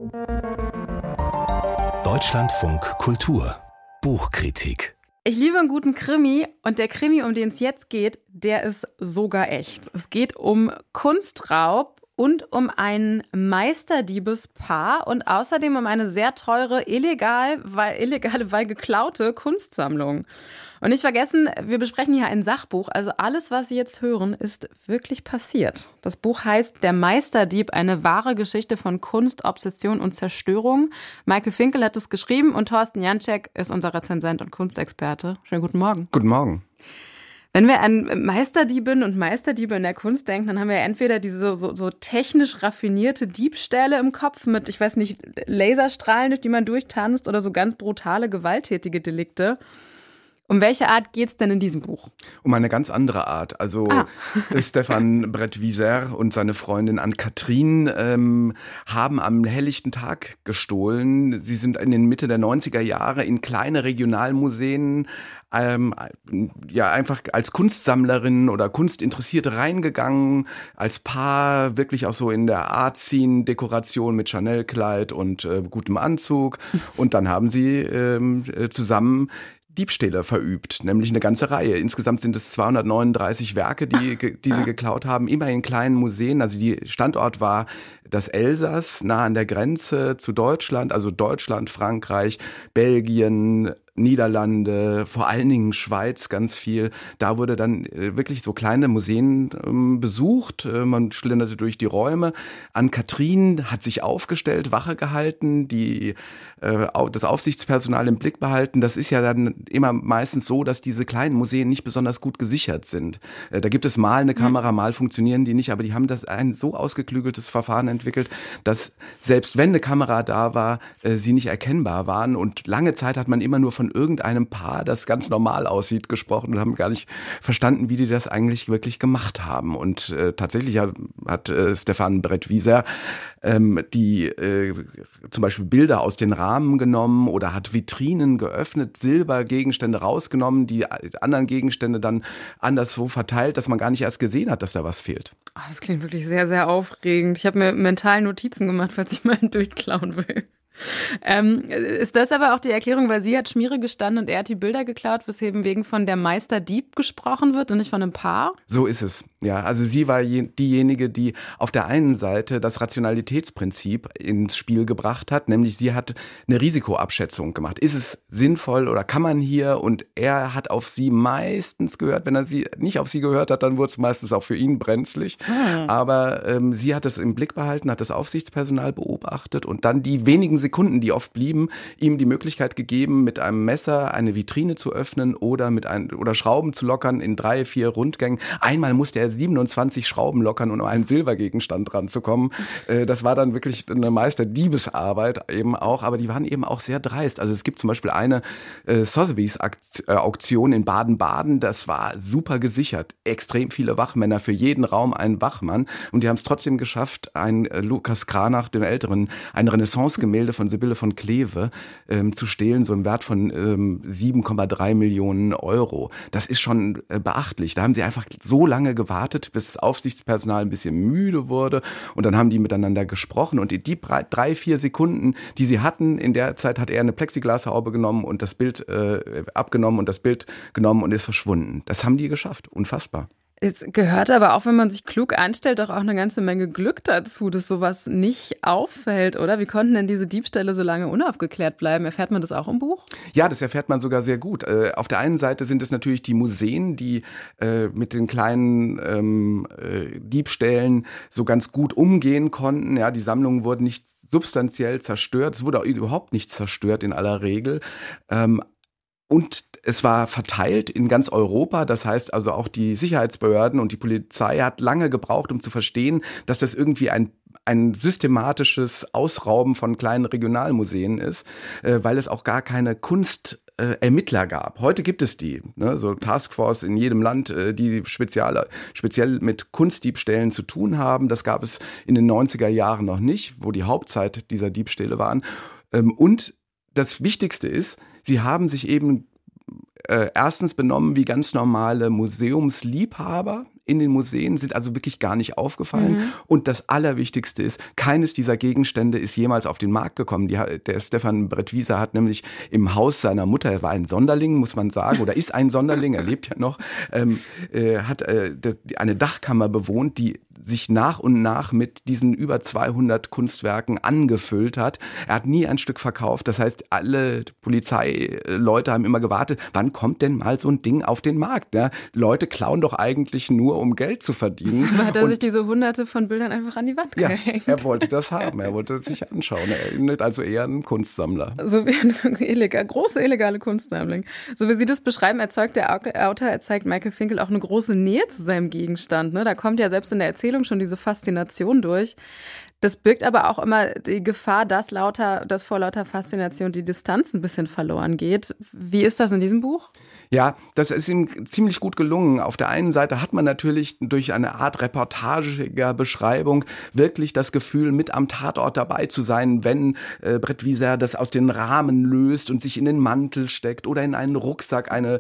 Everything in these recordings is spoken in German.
Deutschlandfunk Kultur Buchkritik. Ich liebe einen guten Krimi und der Krimi, um den es jetzt geht, der ist sogar echt. Es geht um Kunstraub und um ein Meisterdiebespaar und außerdem um eine sehr teure, illegale, weil geklaute Kunstsammlung. Und nicht vergessen, wir besprechen hier ein Sachbuch, also alles, was Sie jetzt hören, ist wirklich passiert. Das Buch heißt Der Meisterdieb, eine wahre Geschichte von Kunst, Obsession und Zerstörung. Michael Finkel hat es geschrieben und Thorsten Janczek ist unser Rezensent und Kunstexperte. Schönen guten Morgen. Guten Morgen. Wenn wir an Meisterdieben und Meisterdiebe in der Kunst denken, dann haben wir entweder diese so technisch raffinierte Diebstähle im Kopf mit, ich weiß nicht, Laserstrahlen, durch die man durchtanzt oder so ganz brutale, gewalttätige Delikte. Um welche Art geht's denn in diesem Buch? Um eine ganz andere Art. Also Stéphane Bretwieser und seine Freundin Anne-Catherine haben am helllichten Tag gestohlen. Sie sind in den Mitte der 90er Jahre in kleine Regionalmuseen einfach als Kunstsammlerin oder Kunstinteressierte reingegangen, als Paar, wirklich auch so in der Art-Scene-Dekoration mit Chanel-Kleid und gutem Anzug. Und dann haben sie zusammen Diebstähle verübt, nämlich eine ganze Reihe. Insgesamt sind es 239 Werke, die sie geklaut haben, immer in kleinen Museen. Also die Standort war das Elsass, nah an der Grenze zu Deutschland, also Deutschland, Frankreich, Belgien, Niederlande, vor allen Dingen Schweiz ganz viel. Da wurde dann wirklich so kleine Museen besucht. Man schlenderte durch die Räume. Anne-Catherine hat sich aufgestellt, Wache gehalten, das Aufsichtspersonal im Blick behalten. Das ist ja dann immer meistens so, dass diese kleinen Museen nicht besonders gut gesichert sind. Da gibt es mal eine Kamera, mal funktionieren die nicht, aber die haben ein so ausgeklügeltes Verfahren entwickelt, dass selbst wenn eine Kamera da war, sie nicht erkennbar waren. Und lange Zeit hat man immer nur von irgendeinem Paar, das ganz normal aussieht, gesprochen und haben gar nicht verstanden, wie die das eigentlich wirklich gemacht haben. Und tatsächlich hat Stéphane Bretwieser zum Beispiel Bilder aus den Rahmen genommen oder hat Vitrinen geöffnet, Silbergegenstände rausgenommen, die anderen Gegenstände dann anderswo verteilt, dass man gar nicht erst gesehen hat, dass da was fehlt. Oh, das klingt wirklich sehr, sehr aufregend. Ich habe mir mental Notizen gemacht, falls ich mal ein Bild klauen will. Ist das aber auch die Erklärung, weil sie hat Schmiere gestanden und er hat die Bilder geklaut, weswegen von der Meisterdieb gesprochen wird und nicht von einem Paar? So ist es. Ja, also sie war diejenige, die auf der einen Seite das Rationalitätsprinzip ins Spiel gebracht hat, nämlich sie hat eine Risikoabschätzung gemacht. Ist es sinnvoll oder kann man hier? Und er hat auf sie meistens gehört. Wenn er nicht auf sie gehört hat, dann wurde es meistens auch für ihn brenzlig. Aber sie hat es im Blick behalten, hat das Aufsichtspersonal beobachtet und dann die wenigen Sekunden, die oft blieben, ihm die Möglichkeit gegeben, mit einem Messer eine Vitrine zu öffnen oder Schrauben zu lockern in 3, 4 Rundgängen. Einmal musste er 27 Schrauben lockern, um an einen Silbergegenstand ranzukommen. Das war dann wirklich eine Meisterdiebesarbeit eben auch, aber die waren eben auch sehr dreist. Also es gibt zum Beispiel eine Sotheby's Auktion in Baden-Baden, das war super gesichert. Extrem viele Wachmänner, für jeden Raum ein Wachmann und die haben es trotzdem geschafft, ein Lukas Cranach, dem Älteren, ein Renaissance-Gemälde von Sibylle von Kleve zu stehlen, so im Wert von 7,3 Millionen Euro. Das ist schon beachtlich. Da haben sie einfach so lange gewartet, bis das Aufsichtspersonal ein bisschen müde wurde und dann haben die miteinander gesprochen und in die 3, 4 Sekunden, die sie hatten, in der Zeit hat er eine Plexiglashaube genommen und das Bild abgenommen und das Bild genommen und ist verschwunden. Das haben die geschafft. Unfassbar. Es gehört aber auch, wenn man sich klug anstellt, doch auch eine ganze Menge Glück dazu, dass sowas nicht auffällt, oder? Wie konnten denn diese Diebstähle so lange unaufgeklärt bleiben? Erfährt man das auch im Buch? Ja, das erfährt man sogar sehr gut. Auf der einen Seite sind es natürlich die Museen, die mit den kleinen Diebstählen so ganz gut umgehen konnten. Ja, die Sammlungen wurden nicht substanziell zerstört. Es wurde auch überhaupt nicht zerstört in aller Regel. Und es war verteilt in ganz Europa, das heißt also auch die Sicherheitsbehörden und die Polizei hat lange gebraucht, um zu verstehen, dass das irgendwie ein systematisches Ausrauben von kleinen Regionalmuseen ist, weil es auch gar keine Kunstermittler gab. Heute gibt es die, ne, so Taskforce in jedem Land, die speziell mit Kunstdiebstählen zu tun haben. Das gab es in den 90er Jahren noch nicht, wo die Hauptzeit dieser Diebstähle waren. Und das Wichtigste ist, sie haben sich eben erstens benommen wie ganz normale Museumsliebhaber. in den Museen sind also wirklich gar nicht aufgefallen. Und das Allerwichtigste ist, keines dieser Gegenstände ist jemals auf den Markt gekommen. Der Stefan Brettwieser hat nämlich im Haus seiner Mutter, er war ein Sonderling, muss man sagen, oder ist ein Sonderling, er lebt ja noch, hat eine Dachkammer bewohnt, die sich nach und nach mit diesen über 200 Kunstwerken angefüllt hat. Er hat nie ein Stück verkauft. Das heißt, alle Polizeileute haben immer gewartet, wann kommt denn mal so ein Ding auf den Markt? Ja, Leute klauen doch eigentlich nur, um Geld zu verdienen. Aber hat er sich diese Hunderte von Bildern einfach an die Wand gehängt? Ja, er wollte das haben. Er wollte es sich anschauen. Er erinnert also eher an einen Kunstsammler. So wie eine große illegale Kunstsammlung. So wie Sie das beschreiben, erzeugt der Autor, er zeigt Michael Finkel auch eine große Nähe zu seinem Gegenstand. Ne? Da kommt ja selbst in der Erzählung schon diese Faszination durch. Das birgt aber auch immer die Gefahr, dass vor lauter Faszination die Distanz ein bisschen verloren geht. Wie ist das in diesem Buch? Ja, das ist ihm ziemlich gut gelungen. Auf der einen Seite hat man natürlich durch eine Art reportagiger Beschreibung wirklich das Gefühl, mit am Tatort dabei zu sein, wenn Brettwieser das aus den Rahmen löst und sich in den Mantel steckt oder in einen Rucksack eine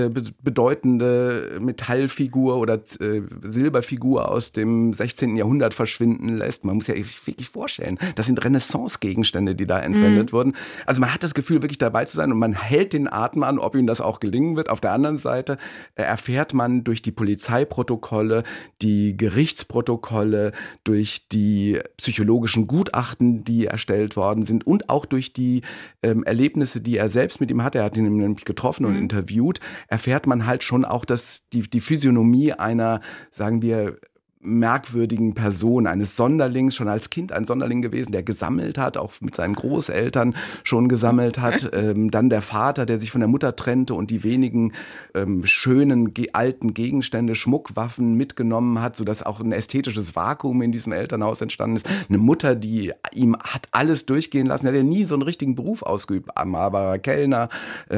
bedeutende Metallfigur oder Silberfigur aus dem 16. Jahrhundert verschwinden lässt. Man muss ja wirklich vorstellen, das sind Renaissance-Gegenstände, die da entwendet wurden. Also man hat das Gefühl, wirklich dabei zu sein und man hält den Atem an, ob ihm das auch gelingen wird. Auf der anderen Seite erfährt man durch die Polizeiprotokolle, die Gerichtsprotokolle, durch die psychologischen Gutachten, die erstellt worden sind und auch durch die Erlebnisse, die er selbst mit ihm hatte, er hat ihn nämlich getroffen und interviewt, erfährt man halt schon auch, dass die Physiognomie einer, sagen wir, merkwürdigen Person, eines Sonderlings, schon als Kind ein Sonderling gewesen, der gesammelt hat, auch mit seinen Großeltern schon gesammelt hat. Dann der Vater, der sich von der Mutter trennte und die wenigen schönen alten Gegenstände, Schmuckwaffen mitgenommen hat, sodass auch ein ästhetisches Vakuum in diesem Elternhaus entstanden ist. Eine Mutter, die ihm hat alles durchgehen lassen, der hat ja nie so einen richtigen Beruf ausgeübt, aber Kellner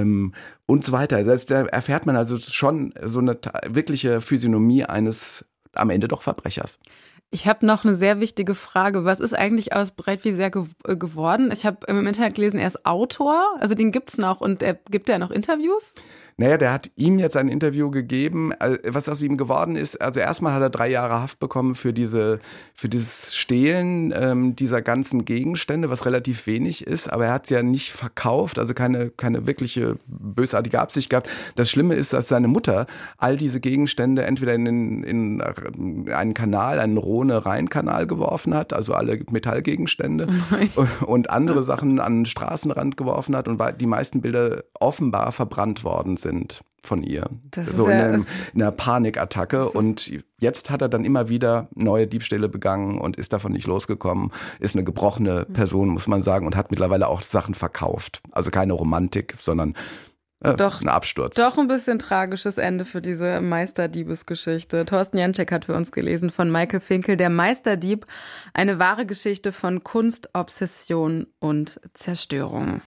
und so weiter. Da erfährt man also schon so eine wirkliche Physiognomie eines am Ende doch Verbrechers. Ich habe noch eine sehr wichtige Frage. Was ist eigentlich aus Brettwieser geworden? Ich habe im Internet gelesen, er ist Autor, also den gibt's noch und gibt ja noch Interviews? Naja, der hat ihm jetzt ein Interview gegeben, was aus ihm geworden ist. Also erstmal hat er 3 Jahre Haft bekommen für dieses Stehlen dieser ganzen Gegenstände, was relativ wenig ist. Aber er hat es ja nicht verkauft, also keine wirkliche bösartige Absicht gehabt. Das Schlimme ist, dass seine Mutter all diese Gegenstände entweder in einen Kanal, einen Rhone-Rhein-Kanal geworfen hat, also alle Metallgegenstände und andere Sachen an den Straßenrand geworfen hat und die meisten Bilder offenbar verbrannt worden sind von ihr. So in einer Panikattacke. Und jetzt hat er dann immer wieder neue Diebstähle begangen und ist davon nicht losgekommen. Ist eine gebrochene Person, muss man sagen, und hat mittlerweile auch Sachen verkauft. Also keine Romantik, sondern ein Absturz. Doch ein bisschen tragisches Ende für diese Meisterdiebesgeschichte. Thorsten Janczek hat für uns gelesen von Michael Finkel, Der Meisterdieb, eine wahre Geschichte von Kunst, Obsession und Zerstörung.